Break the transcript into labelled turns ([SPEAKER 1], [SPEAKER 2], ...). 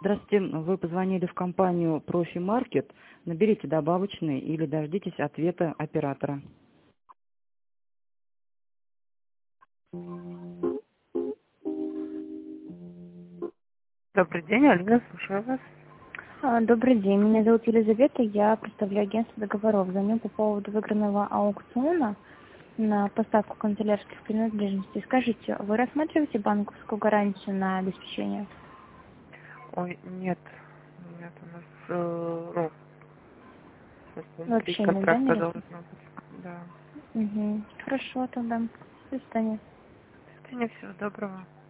[SPEAKER 1] Здравствуйте, вы позвонили в компанию Профи Маркет. Наберите добавочный или дождитесь ответа оператора.
[SPEAKER 2] Добрый день, Алина, слушаю вас.
[SPEAKER 3] Добрый день, меня зовут Елизавета, я представляю агентство договоров. Звоню по поводу выигранного аукциона на поставку канцелярских принадлежностей. Скажите, вы рассматриваете банковскую гарантию на обеспечение?
[SPEAKER 2] Ой, нет, у нас, внутри
[SPEAKER 3] Вообще нет, да, не
[SPEAKER 2] контракта
[SPEAKER 3] рассматриваете?
[SPEAKER 2] должно быть, да.
[SPEAKER 3] Угу. Хорошо, тогда. До свидания.
[SPEAKER 2] До свидания, всего доброго.